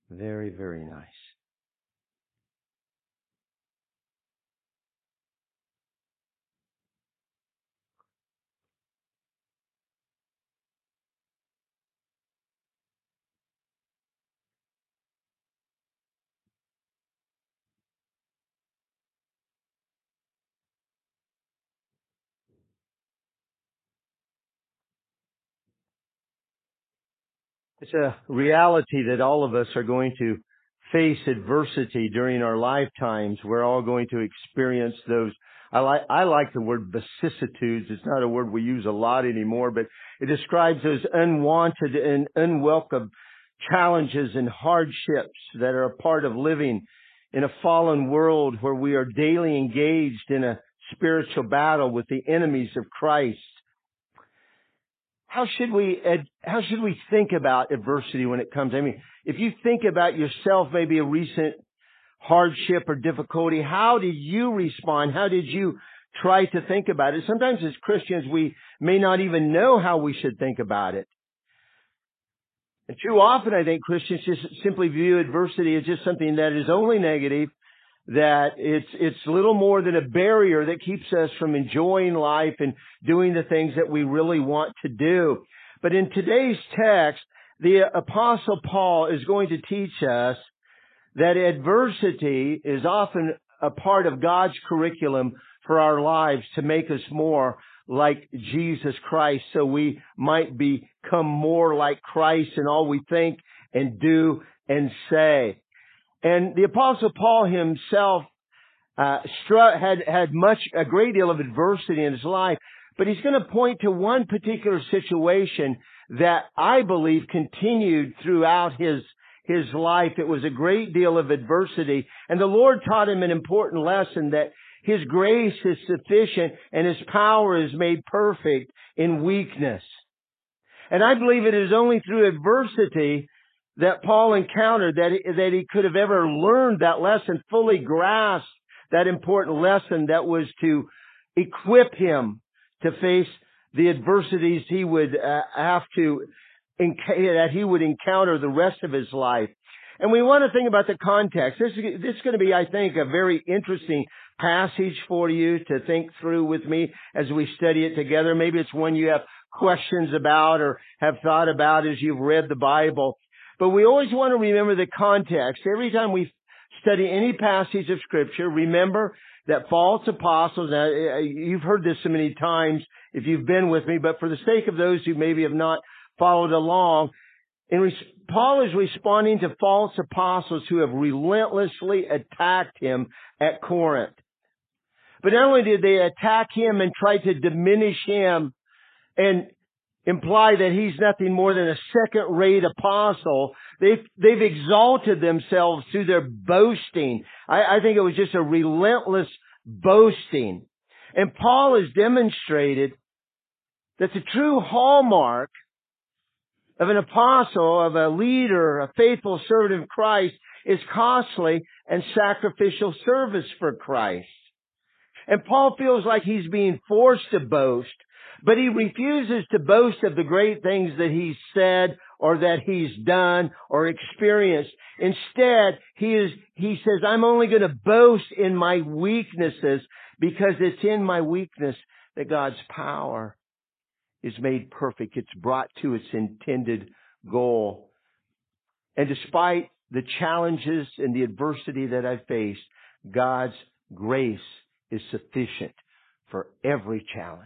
Very, very nice. It's a reality that all of us are going to face adversity during our lifetimes. We're all going to experience those. I like the word vicissitudes. It's not a word we use a lot anymore, but it describes those unwanted and unwelcome challenges and hardships that are a part of living in a fallen world where we are daily engaged in a spiritual battle with the enemies of Christ. How should we think about adversity when it comes? I mean, if you think about yourself, maybe a recent hardship or difficulty, how did you respond? How did you try to think about it? Sometimes as Christians, we may not even know how we should think about it. And too often, I think Christians just simply view adversity as just something that is only negative, that it's little more than a barrier that keeps us from enjoying life and doing the things that we really want to do. But in today's text, the Apostle Paul is going to teach us that adversity is often a part of God's curriculum for our lives to make us more like Jesus Christ, so we might become more like Christ in all we think and do and say. And the Apostle Paul himself had a great deal of adversity in his life, but he's going to point to one particular situation that I believe continued throughout his life. It was a great deal of adversity, and the Lord taught him an important lesson, that His grace is sufficient and His power is made perfect in weakness. And I believe it is only through adversity that Paul encountered that he could have ever learned that lesson, fully grasped that important lesson that was to equip him to face the adversities he would that he would encounter the rest of his life. And we want to think about the context. This is going to be, I think, a very interesting passage for you to think through with me as we study it together. Maybe it's one you have questions about or have thought about as you've read the Bible. But we always want to remember the context. Every time we study any passage of Scripture, remember that false apostles, now, you've heard this so many times if you've been with me, but for the sake of those who maybe have not followed along, Paul is responding to false apostles who have relentlessly attacked him at Corinth. But not only did they attack him and try to diminish him and imply that he's nothing more than a second-rate apostle, they've exalted themselves through their boasting. I think it was just a relentless boasting. And Paul has demonstrated that the true hallmark of an apostle, of a leader, a faithful servant of Christ, is costly and sacrificial service for Christ. And Paul feels like he's being forced to boast, but he refuses to boast of the great things that he's said or that he's done or experienced. Instead, he says, I'm only going to boast in my weaknesses, because it's in my weakness that God's power is made perfect. It's brought to its intended goal. And despite the challenges and the adversity that I faced, God's grace is sufficient for every challenge.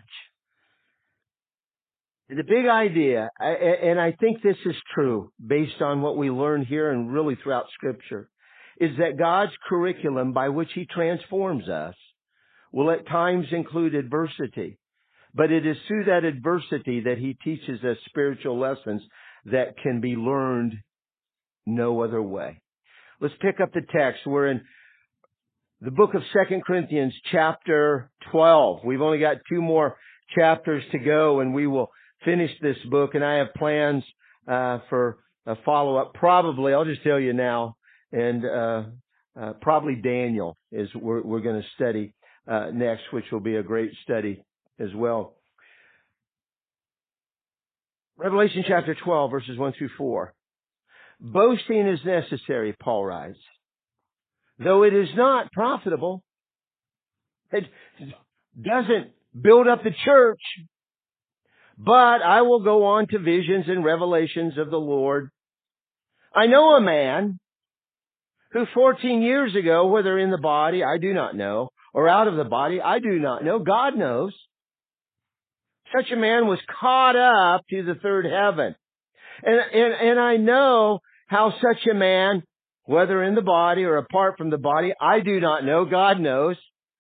The big idea, and I think this is true based on what we learn here and really throughout Scripture, is that God's curriculum by which He transforms us will at times include adversity. But it is through that adversity that He teaches us spiritual lessons that can be learned no other way. Let's pick up the text. We're in the book of 2 Corinthians chapter 12. We've only got 2 more chapters to go and we will finish this book. And I have plans for a follow-up. Probably, I'll just tell you now, and probably Daniel is we're going to study next, which will be a great study as well. Revelation chapter 12, verses 1 through 4. Boasting is necessary, Paul writes, though it is not profitable. It doesn't build up the church. But I will go on to visions and revelations of the Lord. I know a man who 14 years ago, whether in the body, I do not know, or out of the body, I do not know, God knows. Such a man was caught up to the third heaven. And I know how such a man, whether in the body or apart from the body, I do not know, God knows.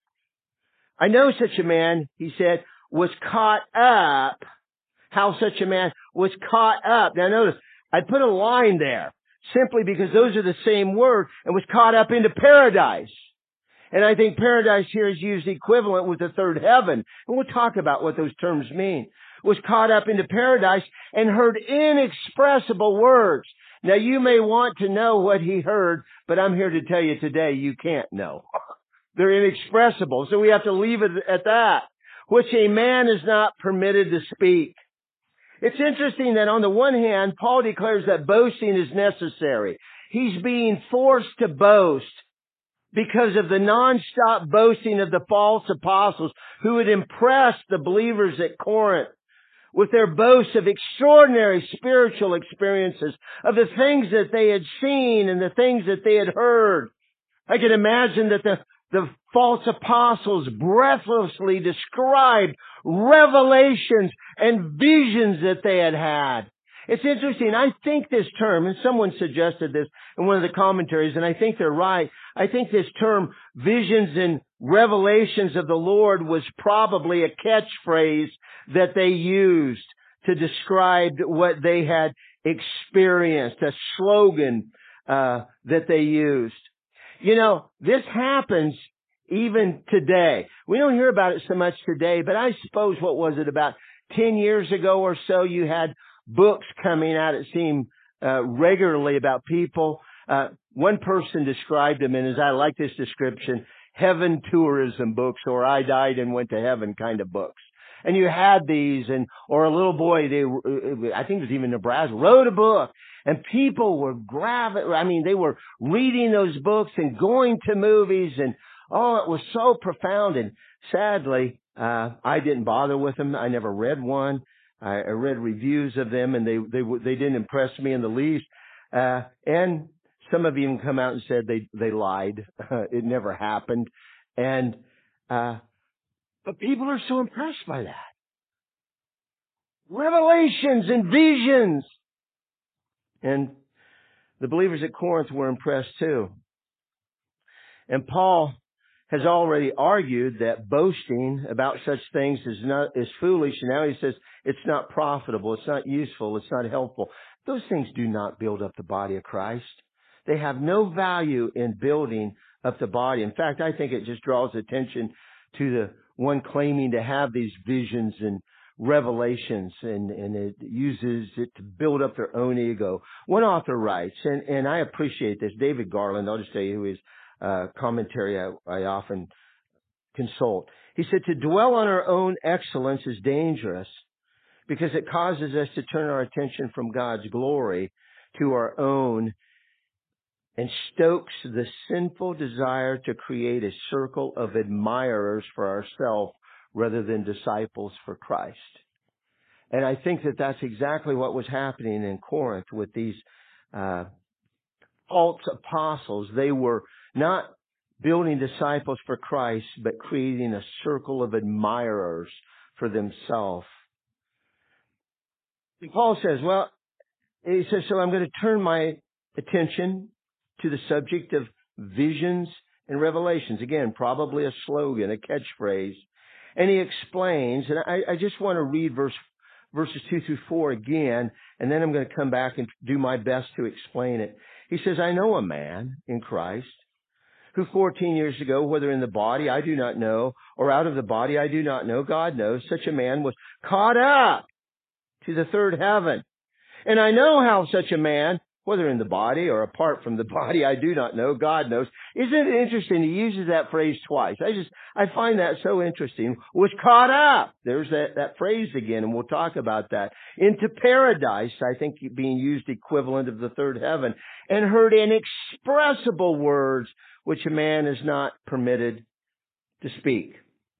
I know such a man, he said, was caught up. How such a man was caught up. Now notice, I put a line there simply because those are the same word, and was caught up into paradise. And I think paradise here is used equivalent with the third heaven. And we'll talk about what those terms mean. Was caught up into paradise and heard inexpressible words. Now you may want to know what he heard, but I'm here to tell you today you can't know. They're inexpressible, so we have to leave it at that. Which a man is not permitted to speak. It's interesting that on the one hand, Paul declares that boasting is necessary. He's being forced to boast because of the nonstop boasting of the false apostles who had impressed the believers at Corinth with their boasts of extraordinary spiritual experiences, of the things that they had seen and the things that they had heard. I can imagine that the false apostles breathlessly described revelations and visions that they had had. It's interesting. I think this term, and someone suggested this in one of the commentaries, and I think they're right. I think this term, visions and revelations of the Lord, was probably a catchphrase that they used to describe what they had experienced, a slogan that they used. You know, this happens even today. We don't hear about it so much today, but I suppose, what was it, about 10 years ago or so, you had books coming out, it seemed, regularly about people. One person described them, and as I like this description, heaven tourism books, or I died and went to heaven kind of books. And you had these, or a little boy, I think it was even Nebraska, wrote a book, and people were they were reading those books and going to movies, and it was so profound. And sadly, I didn't bother with them. I never read one. I read reviews of them, and they didn't impress me in the least. And some of them come out and said they lied. It never happened. But people are so impressed by that. Revelations and visions. And the believers at Corinth were impressed too. And Paul has already argued that boasting about such things is foolish. And now he says it's not profitable, it's not useful, it's not helpful. Those things do not build up the body of Christ. They have no value in building up the body. In fact, I think it just draws attention to the one claiming to have these visions and revelations, and it uses it to build up their own ego. One author writes, and I appreciate this, David Garland, I'll just tell you who his commentary I often consult. He said, to dwell on our own excellence is dangerous because it causes us to turn our attention from God's glory to our own, and stokes the sinful desire to create a circle of admirers for ourselves rather than disciples for Christ. And I think that that's exactly what was happening in Corinth with these false apostles. They were not building disciples for Christ, but creating a circle of admirers for themselves. And Paul says, so I'm going to turn my attention to the subject of visions and revelations. Again, probably a slogan, a catchphrase. And he explains, and I just want to read verses 2 through 4 again, and then I'm going to come back and do my best to explain it. He says, I know a man in Christ who 14 years ago, whether in the body, I do not know, or out of the body, I do not know, God knows, such a man was caught up to the third heaven. And I know how such a man whether in the body or apart from the body, I do not know. God knows. Isn't it interesting? He uses that phrase twice. I find that so interesting. Was caught up. There's that phrase again, and we'll talk about that. Into paradise, I think being used equivalent of the third heaven, and heard inexpressible words which a man is not permitted to speak.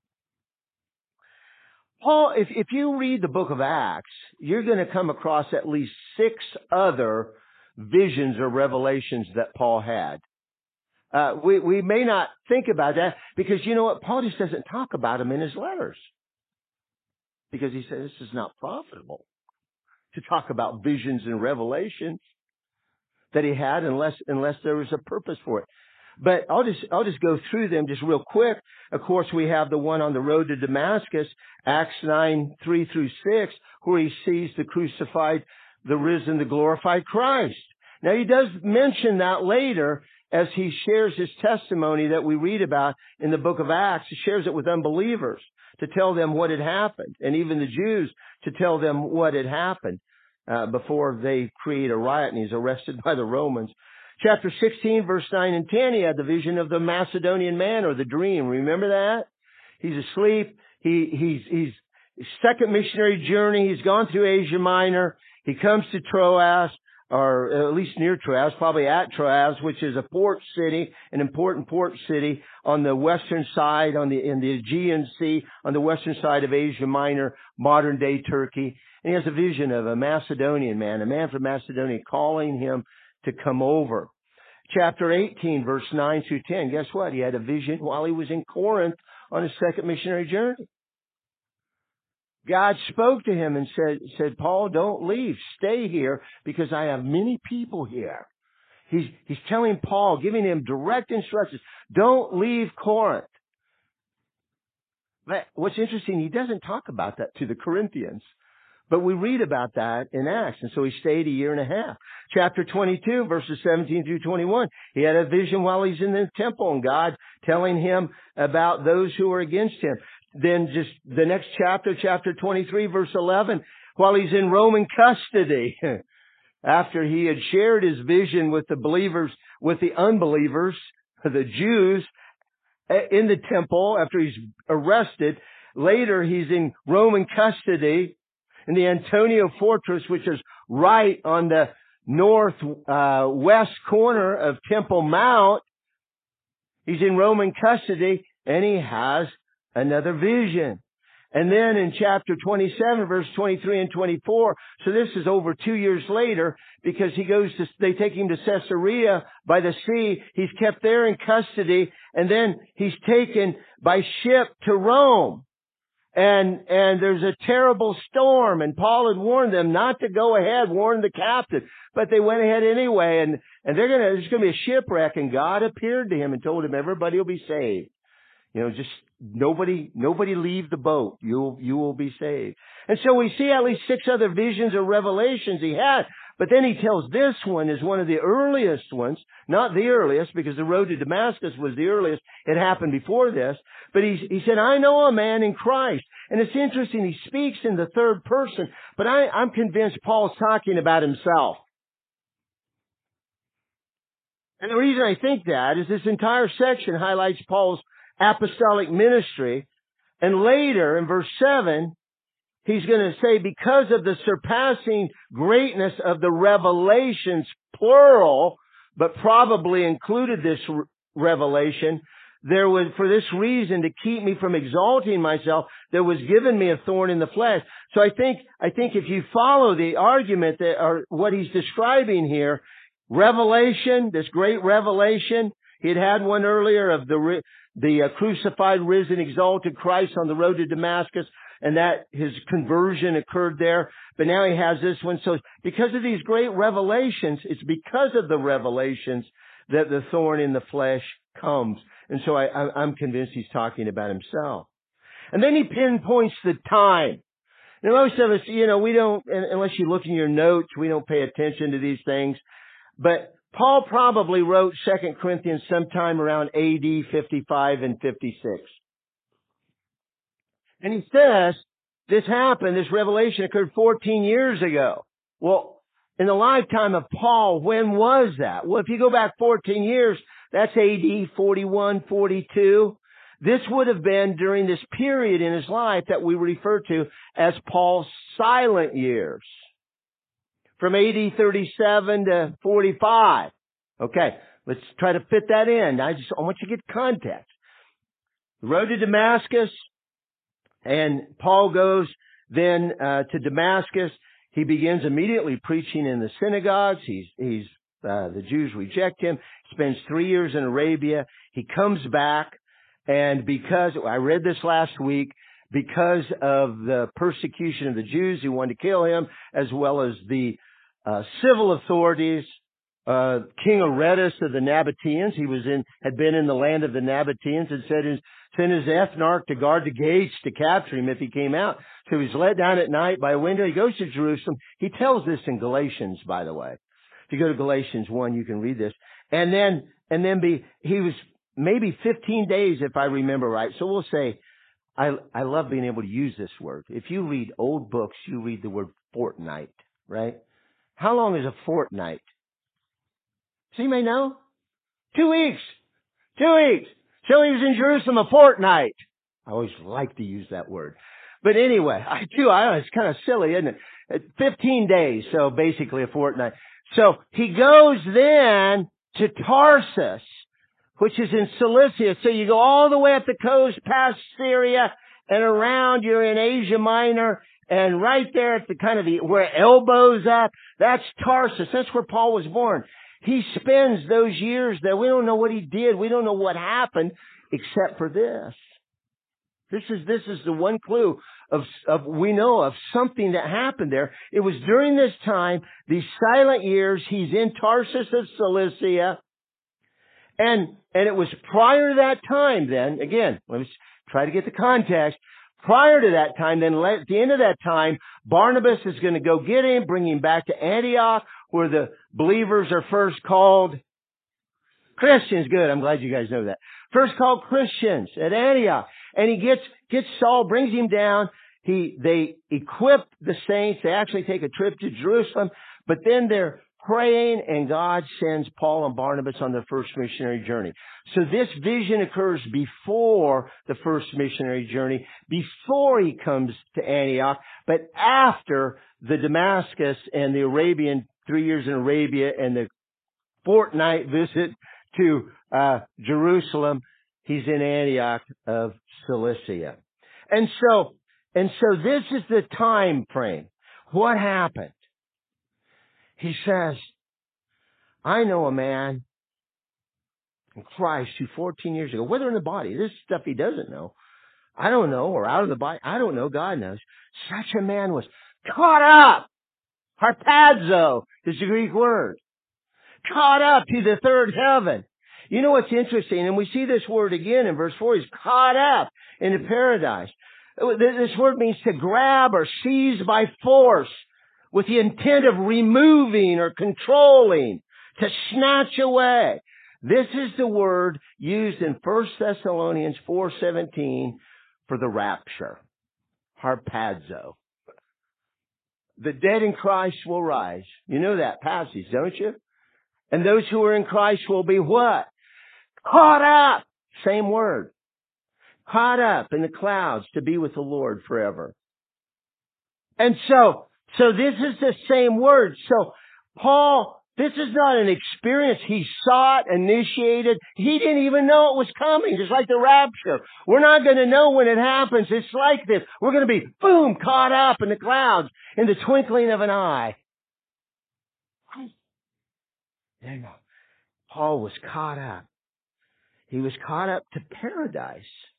Paul, if you read the book of Acts, you're going to come across at least 6 other visions or revelations that Paul had. We may not think about that because you know what? Paul just doesn't talk about them in his letters because he says this is not profitable to talk about visions and revelations that he had unless there was a purpose for it. But I'll just go through them just real quick. Of course, we have the one on the road to Damascus, Acts 9:3-6, where he sees the crucified, the risen, the glorified Christ. Now, he does mention that later as he shares his testimony that we read about in the book of Acts. He shares it with unbelievers to tell them what had happened, and even the Jews to tell them what had happened before they create a riot, and he's arrested by the Romans. Chapter 16, verse 9 and 10, he had the vision of the Macedonian man, or the dream. Remember that? He's asleep. He's second missionary journey. He's gone through Asia Minor. He comes to Troas, or at least near Troas, probably at Troas, which is a port city, an important port city on the western side, in the Aegean Sea, on the western side of Asia Minor, modern day Turkey. And he has a vision of a Macedonian man, a man from Macedonia, calling him to come over. Chapter 18, verse 9-10. Guess what? He had a vision while he was in Corinth on his second missionary journey. God spoke to him and said, Paul, don't leave. Stay here because I have many people here. He's telling Paul, giving him direct instructions. Don't leave Corinth. But what's interesting, he doesn't talk about that to the Corinthians. But we read about that in Acts. And so he stayed 1.5 years. Chapter 22, verses 17-21. He had a vision while he's in the temple and God telling him about those who are against him. Then just the next chapter, chapter 23, verse 11, while he's in Roman custody, after he had shared his vision with the believers, with the unbelievers, the Jews, in the temple, after he's arrested, later he's in Roman custody in the Antonia Fortress, which is right on the northwest corner of Temple Mount. He's in Roman custody, and he has another vision. And then in chapter 27, verse 23 and 24, so this is over 2 years later, because they take him to Caesarea by the sea. He's kept there in custody, and then he's taken by ship to Rome. And there's a terrible storm, and Paul had warned them not to go ahead, warned the captain, but they went ahead anyway, and there's gonna be a shipwreck, and God appeared to him and told him everybody will be saved. You know, just nobody leave the boat. You will be saved. And so we see at least 6 other visions or revelations he had. But then he tells this one is one of the earliest ones, not the earliest, because the road to Damascus was the earliest. It happened before this. But he said, I know a man in Christ. And it's interesting, he speaks in the third person, but I'm convinced Paul's talking about himself. And the reason I think that is this entire section highlights Paul's apostolic ministry. And later in verse 7, he's going to say, because of the surpassing greatness of the revelations, plural, but probably included this revelation, there was, for this reason, to keep me from exalting myself, there was given me a thorn in the flesh. So I think if you follow the argument that, or what he's describing here, revelation, this great revelation, he had one earlier of the crucified, risen, exalted Christ on the road to Damascus, and that his conversion occurred there. But now he has this one. So because of these great revelations, it's because of the revelations that the thorn in the flesh comes. And so I'm convinced he's talking about himself. And then he pinpoints the time. Now, most of us, we don't, unless you look in your notes, we don't pay attention to these things. But Paul probably wrote 2 Corinthians sometime around AD 55 and 56. And he says, this happened, this revelation occurred 14 years ago. Well, in the lifetime of Paul, when was that? Well, if you go back 14 years, that's AD 41, 42. This would have been during this period in his life that we refer to as Paul's silent years. From AD 37 to 45. Okay, let's try to fit that in. I want you to get context. The road to Damascus, and Paul goes then to Damascus. He begins immediately preaching in the synagogues. The Jews reject him. Spends 3 years in Arabia. He comes back, and because I read this last week, because of the persecution of the Jews who wanted to kill him, as well as the civil authorities, King Aretas of the Nabateans, had been in the land of the Nabateans, and sent his ethnarch to guard the gates to capture him if he came out. So he's let down at night by a window. He goes to Jerusalem. He tells this in Galatians, by the way. If you go to Galatians 1, you can read this. And then he was maybe 15 days, if I remember right. So we'll say, I love being able to use this word. If you read old books, you read the word fortnight, right? How long is a fortnight? So you may know? 2 weeks. 2 weeks. So he was in Jerusalem a fortnight. I always like to use that word. But anyway, I do. It's kind of silly, isn't it? 15 days, so basically a fortnight. So he goes then to Tarsus, which is in Cilicia. So you go all the way up the coast past Syria and around. You're in Asia Minor, and right there at where elbows up, that's Tarsus. That's where Paul was born. He spends those years there. We don't know what he did. We don't know what happened except for this. This is the one clue we know of something that happened there. It was during this time, these silent years, he's in Tarsus of Cilicia. And it was prior to that time then, again, let's try to get the context. Prior to that time, then at the end of that time, Barnabas is going to go get him, bring him back to Antioch, where the believers are first called Christians. Good. I'm glad you guys know that. First called Christians at Antioch. And he gets Saul, brings him down. They equip the saints. They actually take a trip to Jerusalem, but then they're praying, and God sends Paul and Barnabas on their first missionary journey. So this vision occurs before the first missionary journey, before he comes to Antioch, but after the Damascus and the Arabian 3 years in Arabia and the fortnight visit to Jerusalem, he's in Antioch of Cilicia. And so this is the time frame. What happened? He says, I know a man in Christ who 14 years ago, whether in the body, this stuff he doesn't know, I don't know, or out of the body, I don't know, God knows. Such a man was caught up. Harpazo is the Greek word. Caught up to the third heaven. You know what's interesting, and we see this word again in verse 4, he's caught up into paradise. This word means to grab or seize by force with the intent of removing or controlling, to snatch away. This is the word used in 1 Thessalonians 4:17 for the rapture. Harpazo. The dead in Christ will rise. You know that passage, don't you? And those who are in Christ will be what? Caught up. Same word. Caught up in the clouds to be with the Lord forever. And so this is the same word. So Paul, this is not an experience he sought, initiated. He didn't even know it was coming, just like the rapture. We're not going to know when it happens. It's like this. We're going to be, boom, caught up in the clouds in the twinkling of an eye. There you go. Paul was caught up. He was caught up to paradise.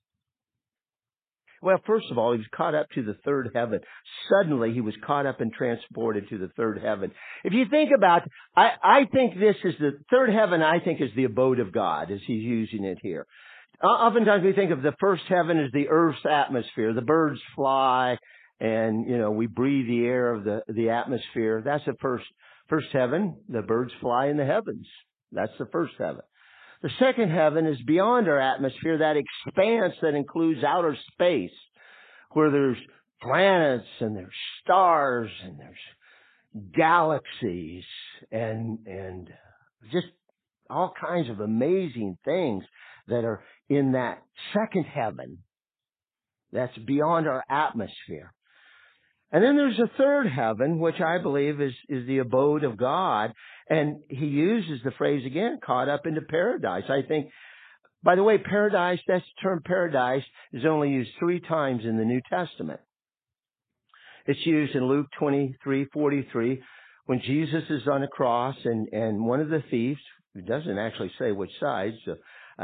Well, first of all, he was caught up to the third heaven. Suddenly, he was caught up and transported to the third heaven. If you think about it, I think this is the third heaven, I think is the abode of God, as he's using it here. Oftentimes we think of the first heaven as the earth's atmosphere. The birds fly and, we breathe the air of the atmosphere. That's the first heaven. The birds fly in the heavens. That's the first heaven. The second heaven is beyond our atmosphere, that expanse that includes outer space, where there's planets and there's stars and there's, galaxies and just all kinds of amazing things that are in that second heaven that's beyond our atmosphere. And then there's a third heaven, which I believe is the abode of God. And he uses the phrase again, caught up into paradise. I think, by the way, paradise, that term paradise is only used 3 times in the New Testament. It's used in Luke 23:43 when Jesus is on a cross and one of the thieves, who doesn't actually say which side, so,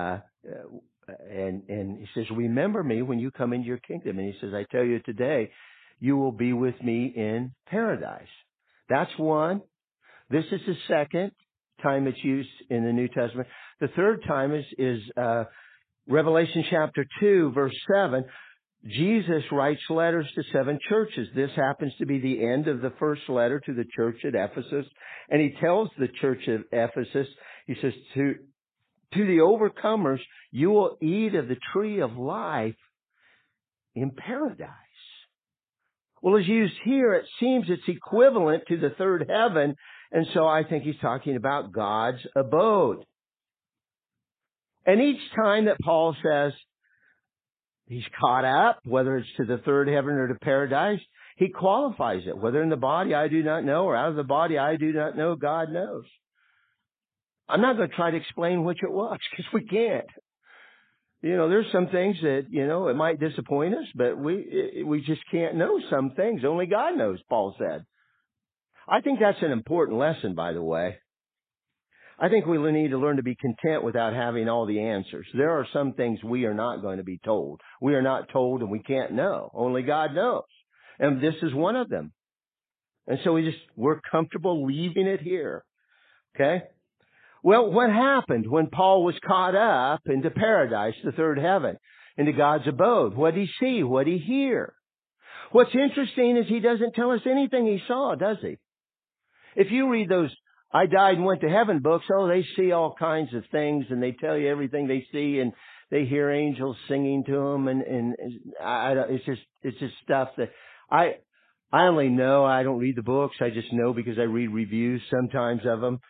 and he says, remember me when you come into your kingdom. And he says, I tell you today, you will be with me in paradise. That's one. This is the second time it's used in the New Testament. The third time is Revelation chapter 2, verse 7. Jesus writes letters to 7 churches. This happens to be the end of the first letter to the church at Ephesus. And he tells the church at Ephesus, he says, to the overcomers, you will eat of the tree of life in paradise. Well, as used here, it seems it's equivalent to the third heaven. And so I think he's talking about God's abode. And each time that Paul says he's caught up, whether it's to the third heaven or to paradise, he qualifies it. Whether in the body I do not know or out of the body I do not know, God knows. I'm not going to try to explain which it was because we can't. You know, there's some things that, you know, it might disappoint us, but we just can't know some things. Only God knows, Paul said. I think that's an important lesson, by the way. I think we need to learn to be content without having all the answers. There are some things we are not going to be told. We are not told and we can't know. Only God knows. And this is one of them. And so we're comfortable leaving it here. Okay? Well, what happened when Paul was caught up into paradise, the third heaven, into God's abode? What did he see? What did he hear? What's interesting is he doesn't tell us anything he saw, does he? If you read those I died and went to heaven books, they see all kinds of things and they tell you everything they see and they hear angels singing to them it's just stuff that I only know. I don't read the books. I just know because I read reviews sometimes of them.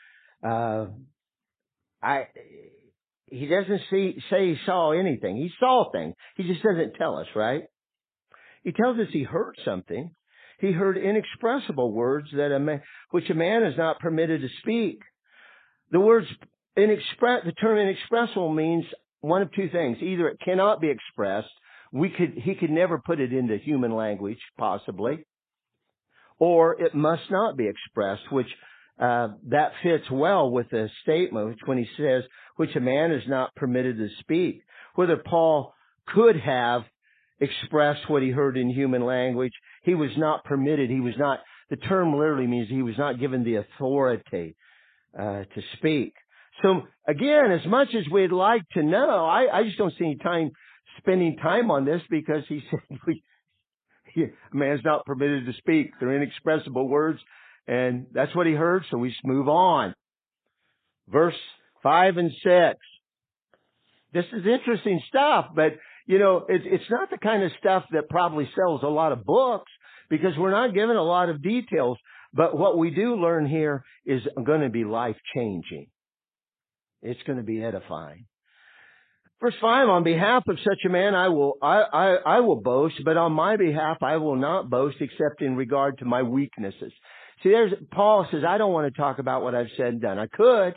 He doesn't say he saw anything. He saw things. He just doesn't tell us, right? He tells us he heard something. He heard inexpressible words which a man is not permitted to speak. The term inexpressible means one of two things. Either it cannot be expressed. He could never put it into human language, possibly. Or it must not be expressed, which that fits well with the statement when he says, which a man is not permitted to speak. Whether Paul could have expressed what he heard in human language, he was not permitted. The term literally means he was not given the authority to speak. So again, as much as we'd like to know, I just don't see any spending time on this because he said a man's not permitted to speak. They're inexpressible words. And that's what he heard, so we just move on. Verse 5 and 6. This is interesting stuff, but, you know, it's not the kind of stuff that probably sells a lot of books because we're not given a lot of details. But what we do learn here is going to be life-changing. It's going to be edifying. Verse 5, on behalf of such a man I will boast, but on my behalf I will not boast except in regard to my weaknesses. See, Paul says, I don't want to talk about what I've said and done. I could.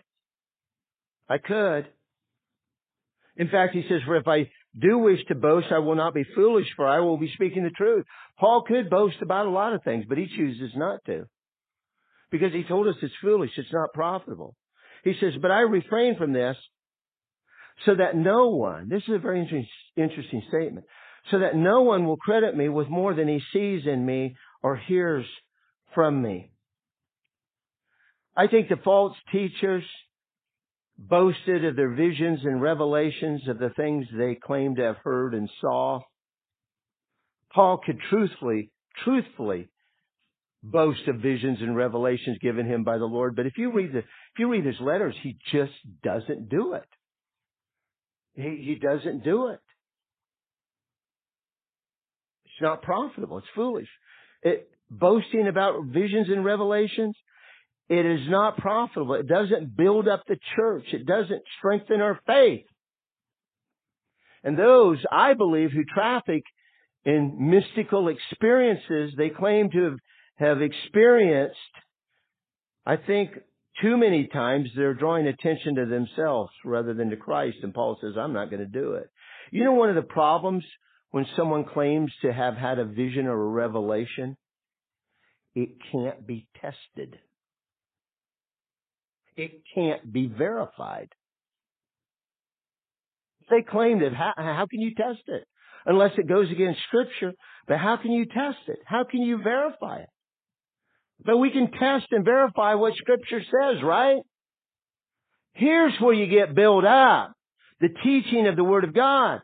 In fact, he says, for if I do wish to boast, I will not be foolish, for I will be speaking the truth. Paul could boast about a lot of things, but he chooses not to. Because he told us it's foolish, it's not profitable. He says, but I refrain from this so that no one, this is a very interesting statement, so that no one will credit me with more than he sees in me or hears from me. I think the false teachers boasted of their visions and revelations of the things they claimed to have heard and saw. Paul could truthfully boast of visions and revelations given him by the Lord, but if you read his letters, he just doesn't do it. He doesn't do it. It's not profitable. It's foolish. boasting about visions and revelations, it is not profitable. It doesn't build up the church. It doesn't strengthen our faith. And those, I believe, who traffic in mystical experiences they claim to have experienced, I think too many times they're drawing attention to themselves rather than to Christ. And Paul says, I'm not going to do it. You know, one of the problems when someone claims to have had a vision or a revelation, it can't be tested. It can't be verified. They claim that, how can you test it? Unless it goes against Scripture. But how can you test it? How can you verify it? But we can test and verify what Scripture says, right? Here's where you get built up. The teaching of the Word of God.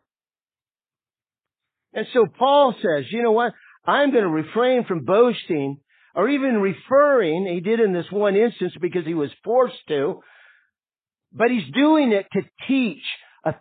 And so Paul says, you know what? I'm going to refrain from boasting or even referring. He did in this one instance because he was forced to. But he's doing it to teach a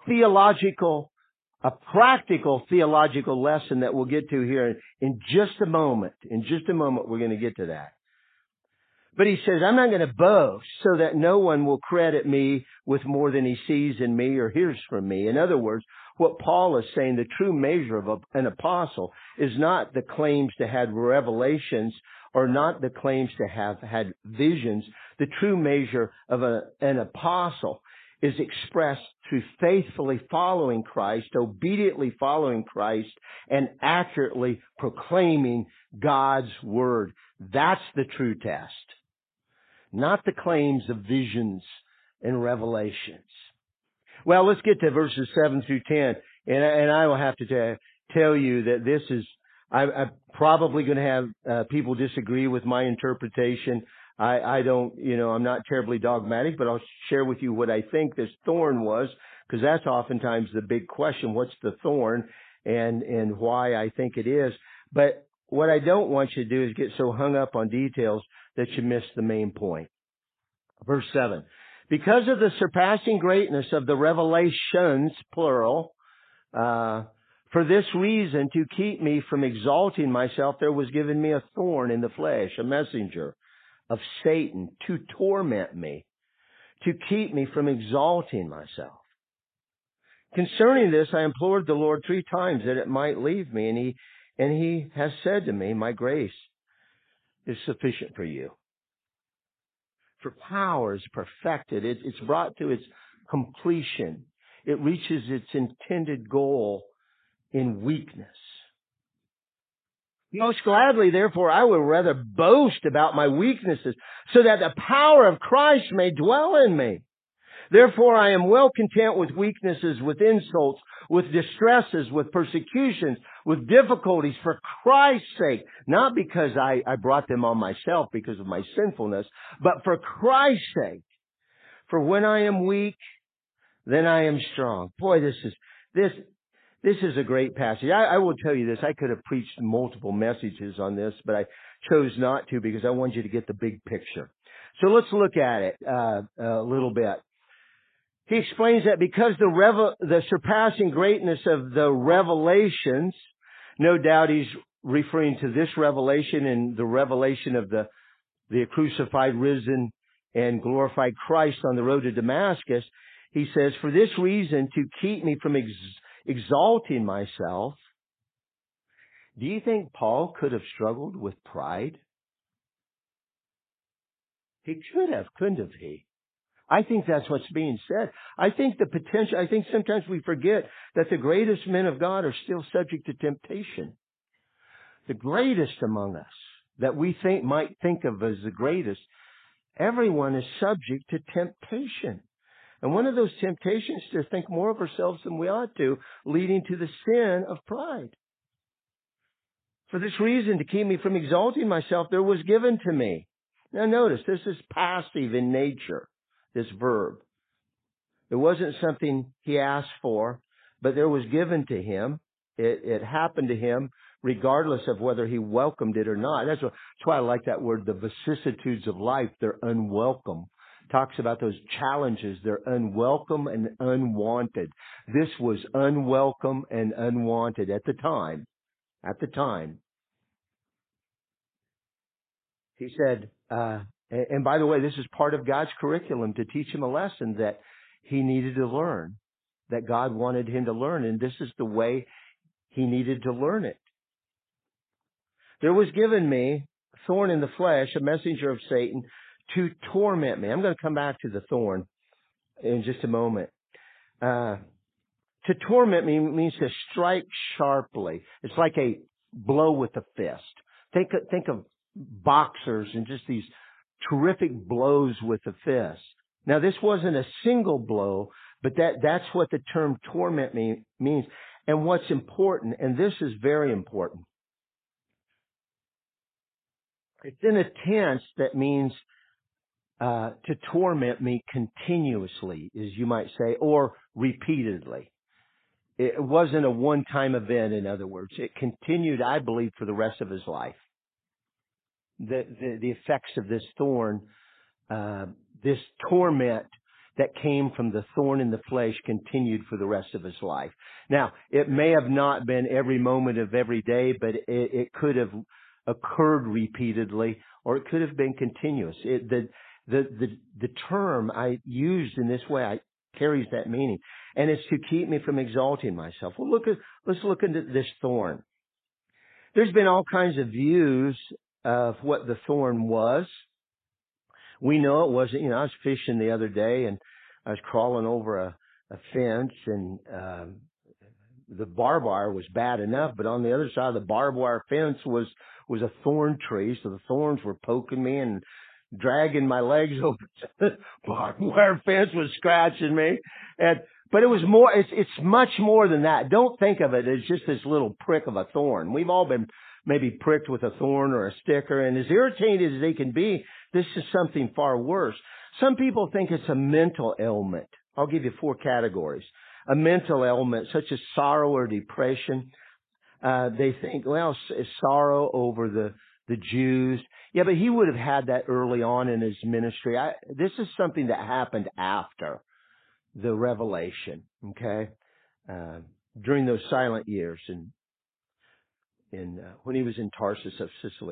practical theological lesson that we'll get to here in just a moment. In just a moment, we're going to get to that. But he says, I'm not going to boast so that no one will credit me with more than he sees in me or hears from me. In other words, what Paul is saying, the true measure of an apostle is not the claims to have revelations or not the claims to have had visions. The true measure of an apostle is expressed through faithfully following Christ, obediently following Christ, and accurately proclaiming God's Word. That's the true test. Not the claims of visions and revelations. Well, let's get to verses 7 through 10. And I will have to tell you that this is, I'm probably going to have people disagree with my interpretation. I don't, I'm not terribly dogmatic, but I'll share with you what I think this thorn was, because that's oftentimes the big question. What's the thorn and why I think it is? But what I don't want you to do is get so hung up on details that you miss the main point. Verse 7. Because of the surpassing greatness of the revelations, plural, for this reason, to keep me from exalting myself, there was given me a thorn in the flesh, a messenger of Satan to torment me, to keep me from exalting myself. Concerning this, I implored the Lord 3 times that it might leave me, and he has said to me, my grace is sufficient for you. For power is perfected. It's brought to its completion. It reaches its intended goal in weakness. Most gladly, therefore, I will rather boast about my weaknesses, so that the power of Christ may dwell in me. Therefore, I am well content with weaknesses, with insults, with distresses, with persecutions, with difficulties for Christ's sake. Not because I brought them on myself because of my sinfulness, but for Christ's sake. For when I am weak, then I am strong. Boy, this is a great passage. I will tell you this. I could have preached multiple messages on this, but I chose not to because I wanted you to get the big picture. So let's look at it a little bit. He explains that because the surpassing greatness of the revelations, no doubt he's referring to this revelation and the revelation of the crucified, risen, and glorified Christ on the road to Damascus. He says, for this reason, to keep me from exalting myself. Do you think Paul could have struggled with pride? He could have, couldn't have he? I think that's what's being said. I think sometimes we forget that the greatest men of God are still subject to temptation. The greatest among us that we might think of as the greatest, everyone is subject to temptation. And one of those temptations is to think more of ourselves than we ought to, leading to the sin of pride. For this reason, to keep me from exalting myself, there was given to me. Now notice, this is passive in nature, this verb. It wasn't something he asked for, but there was given to him. It happened to him regardless of whether he welcomed it or not. That's why I like that word, the vicissitudes of life. They're unwelcome. Talks about those challenges. They're unwelcome and unwanted. This was unwelcome and unwanted at the time. At the time. He said, and by the way, this is part of God's curriculum to teach him a lesson that he needed to learn, that God wanted him to learn, and this is the way he needed to learn it. There was given me a thorn in the flesh, a messenger of Satan, to torment me. I'm going to come back to the thorn in just a moment. To torment me means to strike sharply. It's like a blow with a fist. Think of boxers and just these terrific blows with the fist. Now, this wasn't a single blow, but that's what the term torment me means. And what's important, and this is very important, it's in a tense that means to torment me continuously, as you might say, or repeatedly. It wasn't a one-time event, in other words. It continued, I believe, for the rest of his life. The effects of this thorn, this torment that came from the thorn in the flesh continued for the rest of his life. Now, it may have not been every moment of every day, but it could have occurred repeatedly, or it could have been continuous. The term I used in this way carries that meaning, and it's to keep me from exalting myself. Well, let's look into this thorn. There's been all kinds of views of what the thorn was. We know it wasn't. I was fishing the other day, and I was crawling over a fence, and the barbed wire was bad enough, but on the other side of the barbed wire fence was a thorn tree, so the thorns were poking me and dragging my legs over the barbed wire fence, was scratching me. But it was more, it's much more than that. Don't think of it as just this little prick of a thorn. We've all been maybe pricked with a thorn or a sticker, and as irritated as they can be, this is something far worse. Some people think it's a mental ailment. I'll give you 4 categories. A mental ailment such as sorrow or depression. They think, well, sorrow over the Jews. Yeah, but he would have had that early on in his ministry. This is something that happened after the revelation, okay? During those silent years and when he was in Tarsus of Sicily.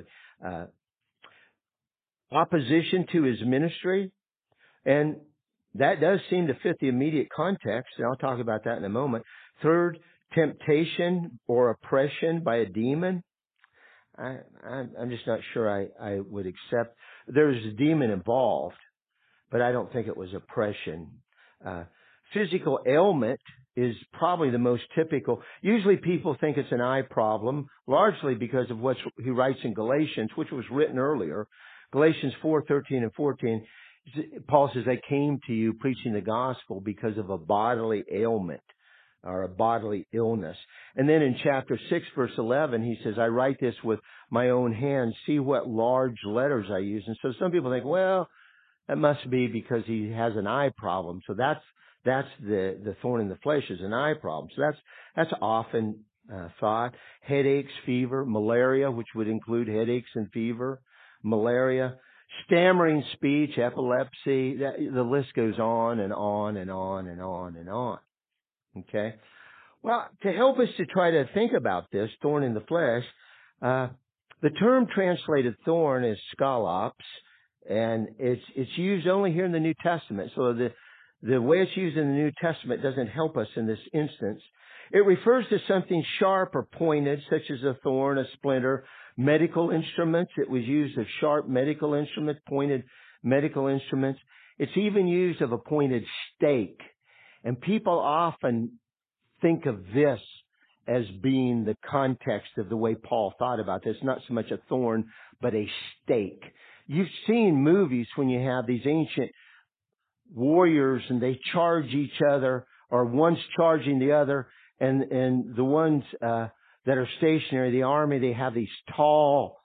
Opposition to his ministry, and that does seem to fit the immediate context, and I'll talk about that in a moment. Third, temptation or oppression by a demon. I'm just not sure I would accept. There's a demon involved, but I don't think it was oppression. Physical ailment is probably the most typical. Usually people think it's an eye problem, largely because of what he writes in Galatians, which was written earlier. Galatians 4:13 and 14, Paul says, I came to you preaching the gospel because of a bodily ailment or a bodily illness. And then in chapter 6, verse 11, he says, I write this with my own hands. See what large letters I use. And so some people think, well, that must be because he has an eye problem. So that's the thorn in the flesh is an eye problem. So that's often thought. Headaches, fever, malaria, which would include headaches and fever, malaria, stammering speech, epilepsy. The list goes on and on and on and on and on. Okay. Well, to help us to try to think about this thorn in the flesh, the term translated thorn is scolops, and it's used only here in the New Testament. So the way it's used in the New Testament doesn't help us in this instance. It refers to something sharp or pointed, such as a thorn, a splinter, medical instruments. It was used of sharp medical instruments, pointed medical instruments. It's even used of a pointed stake. And people often think of this as being the context of the way Paul thought about this. Not so much a thorn, but a stake. You've seen movies when you have these ancient warriors and they charge each other, or one's charging the other, and the ones that are stationary, the army, they have these tall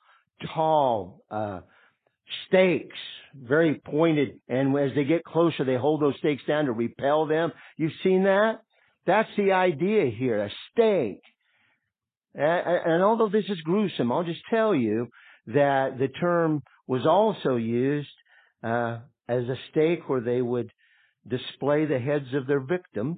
stakes, very pointed, and as they get closer, they hold those stakes down to repel them. You've seen that? That's the idea here, a stake. And although this is gruesome, I'll just tell you that the term was also used as a stake where they would display the heads of their victims.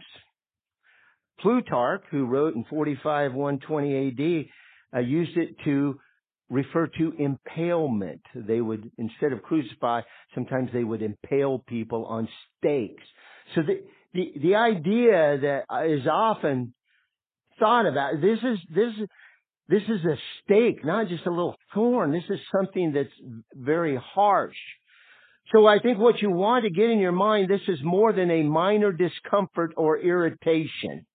Plutarch, who wrote in 45, 120 AD, used it to refer to impalement. They would, instead of crucify, sometimes they would impale people on stakes. So the idea that is often thought about, this is a stake, not just a little thorn. This is something that's very harsh. So I think what you want to get in your mind, this is more than a minor discomfort or irritation.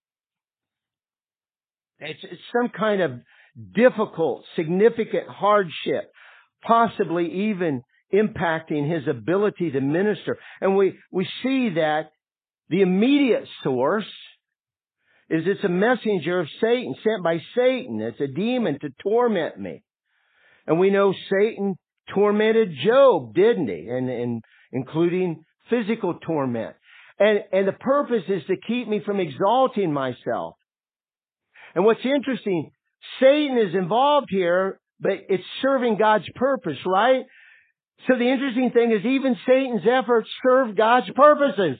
It's some kind of difficult, significant hardship, possibly even impacting his ability to minister. And we see that the immediate source is it's a messenger of Satan, sent by Satan. It's a demon to torment me. And we know Satan tormented Job, didn't he? And including physical torment. And the purpose is to keep me from exalting myself. And what's interesting, Satan is involved here, but it's serving God's purpose, right? So the interesting thing is even Satan's efforts serve God's purposes.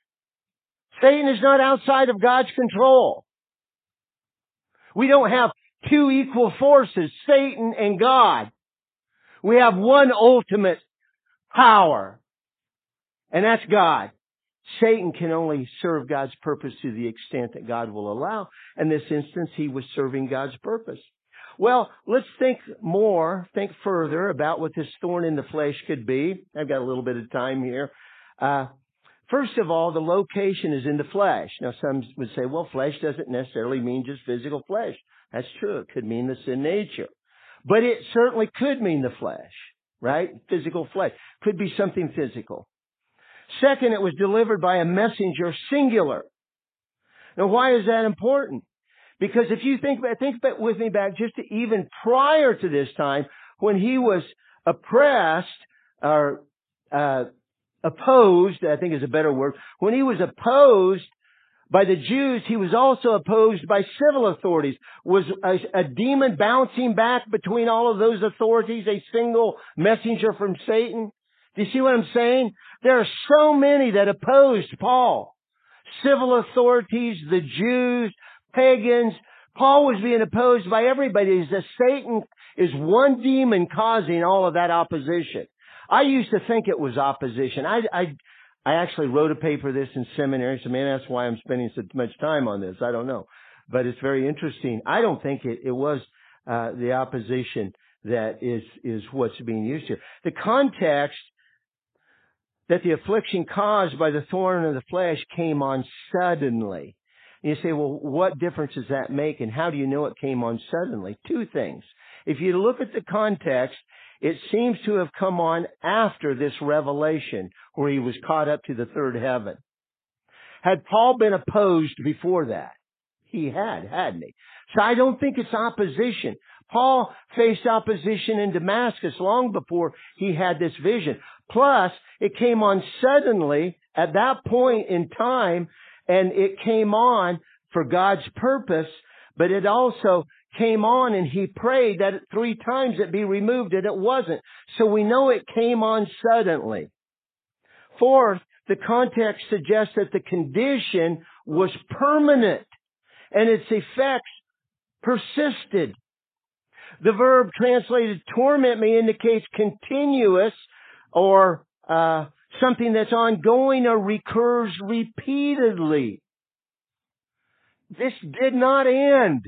Satan is not outside of God's control. We don't have two equal forces, Satan and God. We have one ultimate power, and that's God. Satan can only serve God's purpose to the extent that God will allow. In this instance, he was serving God's purpose. Well, let's think further about what this thorn in the flesh could be. I've got a little bit of time here. First of all, the location is in the flesh. Now, some would say, well, flesh doesn't necessarily mean just physical flesh. That's true. It could mean the sin nature. But it certainly could mean the flesh, right? Physical flesh. Could be something physical. Second, it was delivered by a messenger, singular. Now, why is that important? Because if you think with me back just to even prior to this time, when he was oppressed or opposed, I think is a better word, when he was opposed by the Jews, he was also opposed by civil authorities. Was a demon bouncing back between all of those authorities, a single messenger from Satan? Do you see what I'm saying? There are so many that opposed Paul. Civil authorities, the Jews, pagans. Paul was being opposed by everybody. Satan is one demon causing all of that opposition. I used to think it was opposition. I actually wrote a paper this in seminary, so maybe that's why I'm spending so much time on this. I don't know. But it's very interesting. I don't think it was the opposition that is what's being used here. The context that the affliction caused by the thorn of the flesh came on suddenly. And you say, well, what difference does that make, and how do you know it came on suddenly? Two things. If you look at the context, it seems to have come on after this revelation where he was caught up to the third heaven. Had Paul been opposed before that? He had, hadn't he? So I don't think it's opposition. Paul faced opposition in Damascus long before he had this vision. Plus, it came on suddenly at that point in time, and it came on for God's purpose, but it also came on and he prayed that 3 times it be removed, and it wasn't. So we know it came on suddenly. Fourth, the context suggests that the condition was permanent and its effects persisted. The verb translated torment me indicates continuous or something that's ongoing or recurs repeatedly. This did not end.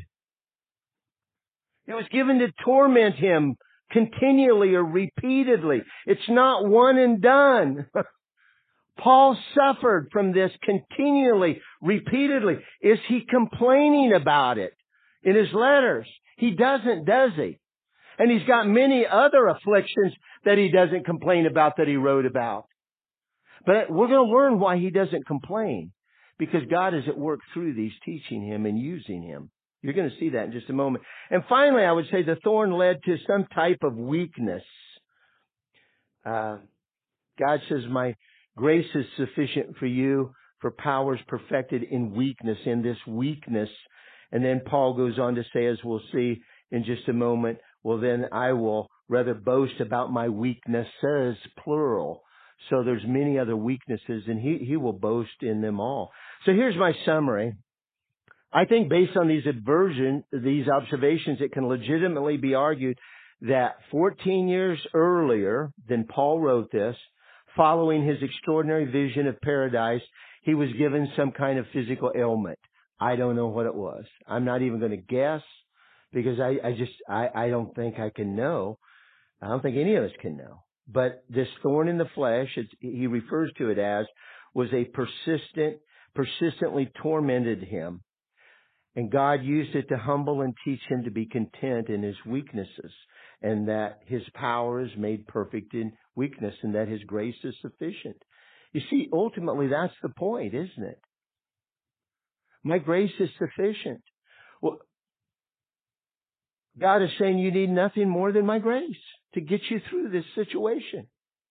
It was given to torment him continually or repeatedly. It's not one and done. Paul suffered from this continually, repeatedly. Is he complaining about it in his letters? He doesn't, does he? And he's got many other afflictions that he doesn't complain about that he wrote about. But we're going to learn why he doesn't complain. Because God is at work through these, teaching him and using him. You're going to see that in just a moment. And finally, I would say the thorn led to some type of weakness. God says, my grace is sufficient for you, for power is perfected in weakness, in this weakness. And then Paul goes on to say, as we'll see in just a moment, well, then I will rather boast about my weaknesses, plural. So there's many other weaknesses, and he will boast in them all. So here's my summary. I think based on these observations, it can legitimately be argued that 14 years earlier than Paul wrote this, following his extraordinary vision of paradise, he was given some kind of physical ailment. I don't know what it was. I'm not even going to guess because I don't think I can know. I don't think any of us can know. But this thorn in the flesh, he refers to it as, was a persistently tormented him. And God used it to humble and teach him to be content in his weaknesses, and that his power is made perfect in weakness, and that his grace is sufficient. You see, ultimately, that's the point, isn't it? My grace is sufficient. Well, God is saying you need nothing more than my grace to get you through this situation.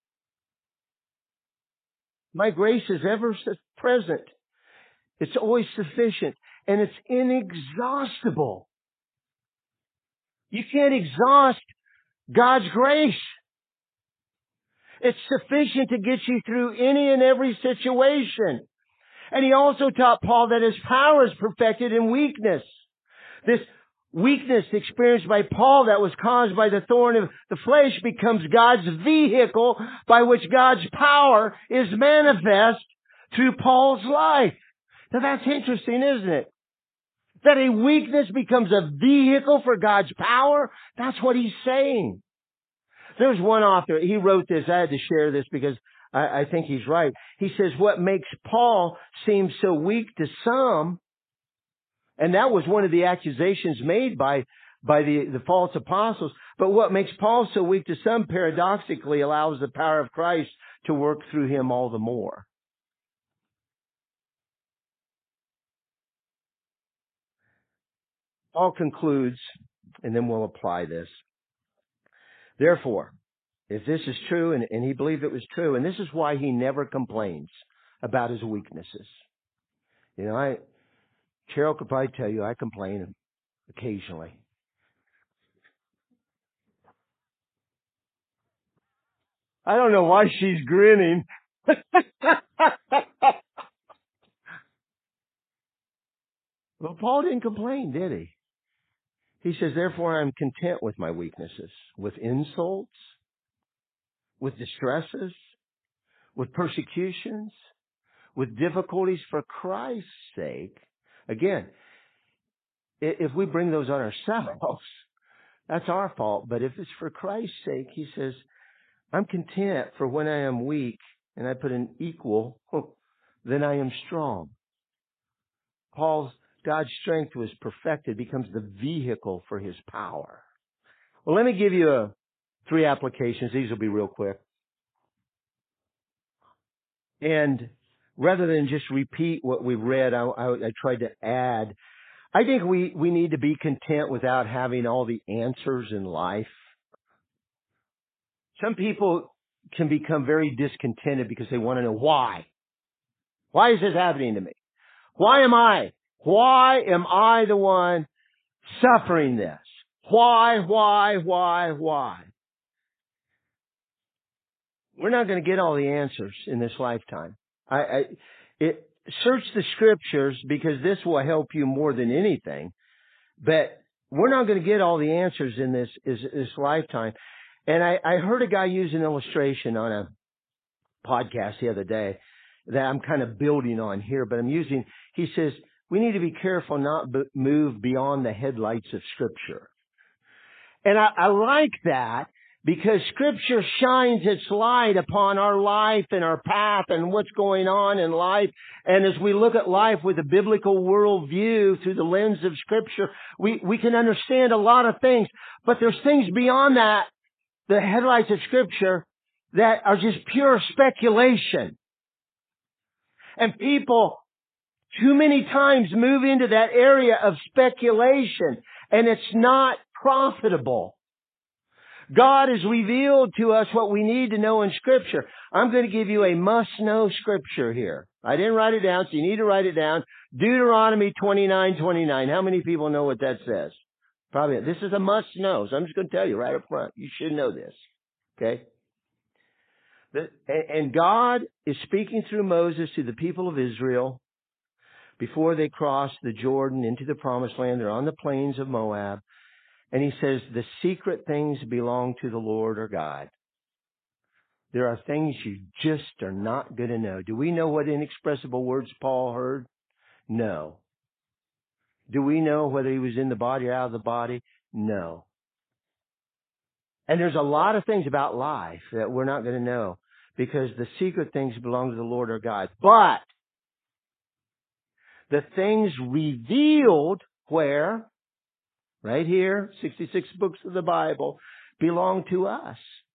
My grace is ever present. It's always sufficient, and it's inexhaustible. You can't exhaust God's grace. It's sufficient to get you through any and every situation. And he also taught Paul that his power is perfected in weakness. This weakness experienced by Paul that was caused by the thorn of the flesh becomes God's vehicle by which God's power is manifest through Paul's life. Now that's interesting, isn't it? That a weakness becomes a vehicle for God's power. That's what he's saying. There's one author, he wrote this, I had to share this because I think he's right. He says, what makes Paul seem so weak to some, and that was one of the accusations made by the false apostles, but what makes Paul so weak to some paradoxically allows the power of Christ to work through him all the more. Paul concludes, and then we'll apply this. Therefore, if this is true, and he believed it was true, and this is why he never complains about his weaknesses. You know, Cheryl could probably tell you I complain occasionally. I don't know why she's grinning. Well, Paul didn't complain, did he? He says, therefore, I'm content with my weaknesses, with insults, with distresses, with persecutions, with difficulties for Christ's sake. Again, if we bring those on ourselves, that's our fault. But if it's for Christ's sake, he says, I'm content for when I am weak, and I put an equal, then I am strong. God's strength was perfected, becomes the vehicle for his power. Well, let me give you 3 applications. These will be real quick. And rather than just repeat what we've read, I tried to add. I think we need to be content without having all the answers in life. Some people can become very discontented because they want to know why. Why is this happening to me? Why am I the one suffering this? Why? We're not going to get all the answers in this lifetime. Search the scriptures because this will help you more than anything. But we're not going to get all the answers in this lifetime. And I heard a guy use an illustration on a podcast the other day that I'm kind of building on here, but he says, we need to be careful not to move beyond the headlights of Scripture. And I like that because Scripture shines its light upon our life and our path and what's going on in life. And as we look at life with a biblical worldview through the lens of Scripture, we can understand a lot of things. But there's things beyond that, the headlights of Scripture, that are just pure speculation. And people too many times move into that area of speculation, and it's not profitable. God has revealed to us what we need to know in Scripture. I'm going to give you a must-know Scripture here. I didn't write it down, so you need to write it down. Deuteronomy 29:29. How many people know what that says? Probably. This is a must-know, so I'm just going to tell you right up front. You should know this. Okay? And God is speaking through Moses to the people of Israel before they cross the Jordan into the Promised Land. They're on the plains of Moab. And he says, the secret things belong to the Lord or God. There are things you just are not going to know. Do we know what inexpressible words Paul heard? No. Do we know whether he was in the body or out of the body? No. And there's a lot of things about life that we're not going to know because the secret things belong to the Lord or God. But the things revealed where? Right here, 66 books of the Bible belong to us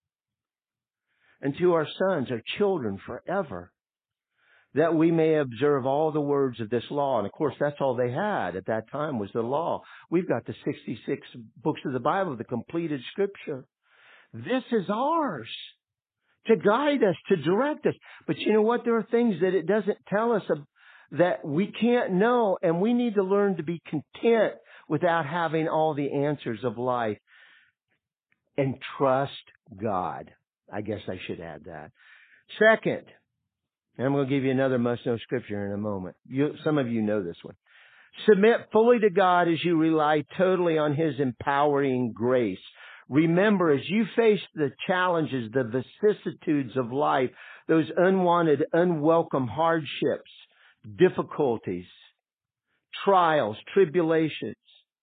and to our sons, our children forever, that we may observe all the words of this law. And of course, that's all they had at that time was the law. We've got the 66 books of the Bible, the completed scripture. This is ours to guide us, to direct us. But you know what? There are things that it doesn't tell us that we can't know, and we need to learn to be content without having all the answers of life and trust God. I guess I should add that. Second, and I'm going to give you another must-know scripture in a moment. Some of you know this one. Submit fully to God as you rely totally on His empowering grace. Remember, as you face the challenges, the vicissitudes of life, those unwanted, unwelcome hardships, difficulties, trials, tribulations,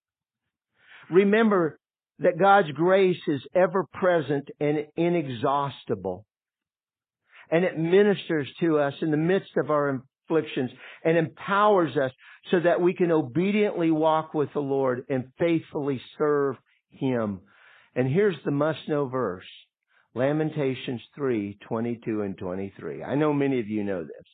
remember that God's grace is ever present and inexhaustible. And it ministers to us in the midst of our afflictions and empowers us so that we can obediently walk with the Lord and faithfully serve Him. And here's the must-know verse, Lamentations 3:22 and 23. I know many of you know this.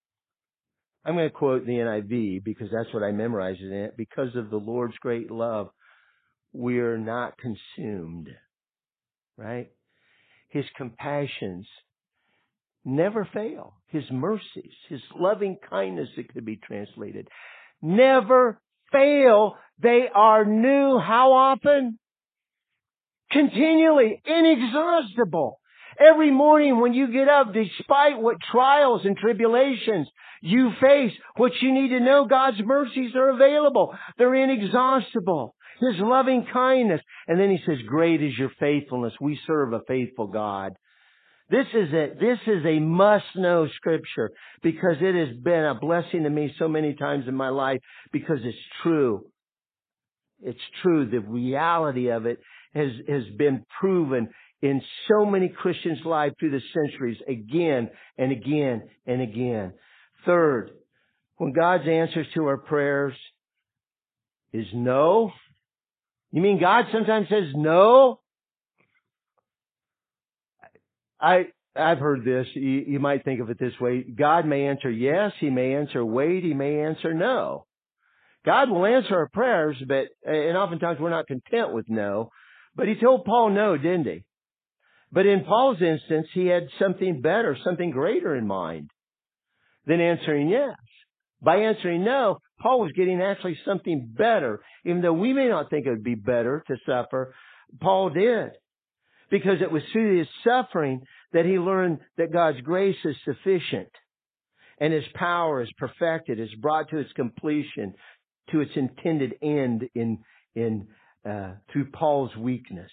I'm going to quote the NIV because that's what I memorized in it. Because of the Lord's great love, we're not consumed, right? His compassions never fail. His mercies, His loving kindness, it could be translated, never fail. They are new. How often? Continually, inexhaustible. Every morning when you get up, despite what trials and tribulations you face, what you need to know, God's mercies are available. They're inexhaustible. His loving kindness. And then He says, great is your faithfulness. We serve a faithful God. This is it. This is a must-know scripture because it has been a blessing to me so many times in my life because it's true. It's true. The reality of it has been proven in so many Christians' lives through the centuries again and again and again. Third, when God's answers to our prayers is no. You mean God sometimes says no? I've heard this. You might think of it this way. God may answer yes. He may answer wait. He may answer no. God will answer our prayers, and oftentimes we're not content with no. But He told Paul no, didn't He? But in Paul's instance, he had something better, something greater in mind than answering yes. By answering no, Paul was getting actually something better. Even though we may not think it would be better to suffer, Paul did. Because it was through his suffering that he learned that God's grace is sufficient and His power is perfected, is brought to its completion, to its intended end through Paul's weakness.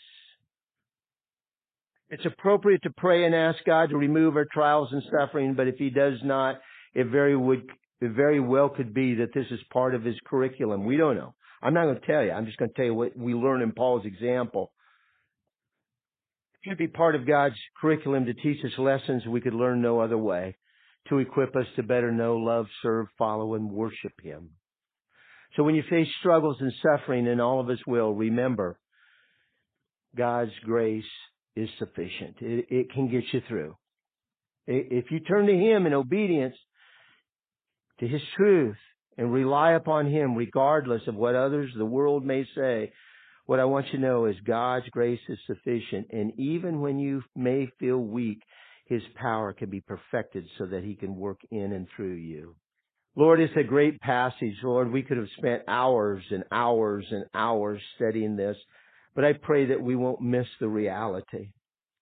It's appropriate to pray and ask God to remove our trials and suffering, but if He does not, it very well could be that this is part of His curriculum. We don't know. I'm not going to tell you. I'm just going to tell you what we learn in Paul's example. It could be part of God's curriculum to teach us lessons we could learn no other way, to equip us to better know, love, serve, follow, and worship Him. So when you face struggles and suffering, and all of us will, remember, God's grace is sufficient. It can get you through. If you turn to Him in obedience to His truth and rely upon Him regardless of what others, the world may say, what I want you to know is God's grace is sufficient. And even when you may feel weak, His power can be perfected so that He can work in and through you. Lord, it's a great passage. Lord, we could have spent hours and hours and hours studying this, but I pray that we won't miss the reality.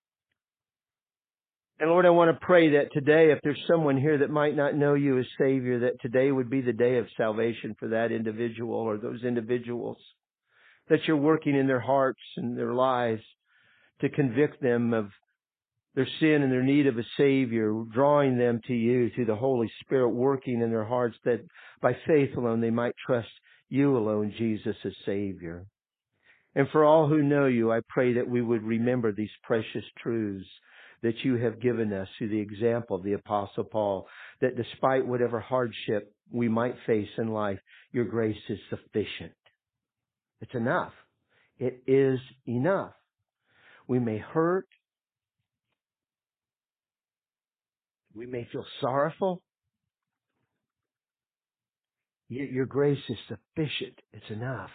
And Lord, I want to pray that today, if there's someone here that might not know You as Savior, that today would be the day of salvation for that individual or those individuals. that you're working in their hearts and their lives to convict them of their sin and their need of a Savior, drawing them to you through the Holy Spirit, working in their hearts that by faith alone they might trust you alone, Jesus, as Savior. And for all who know you, I pray that we would remember these precious truths that you have given us through the example of the Apostle Paul, that despite whatever hardship we might face in life, your grace is sufficient. It's enough. It is enough. We may hurt. We may feel sorrowful. Yet your grace is sufficient. It's enough.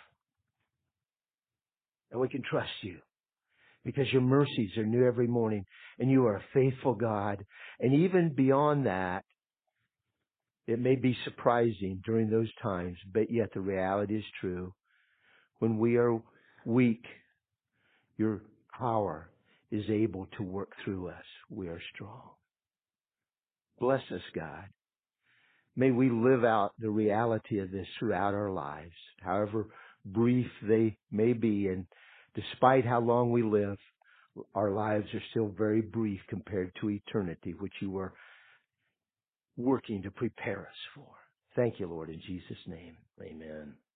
And we can trust you because your mercies are new every morning and you are a faithful God. And even beyond that, it may be surprising during those times, but yet the reality is true. When we are weak, your power is able to work through us. We are strong. Bless us, God. May we live out the reality of this throughout our lives, however brief they may be. And despite how long we live, our lives are still very brief compared to eternity, which you are working to prepare us for. Thank you, Lord, in Jesus' name. Amen.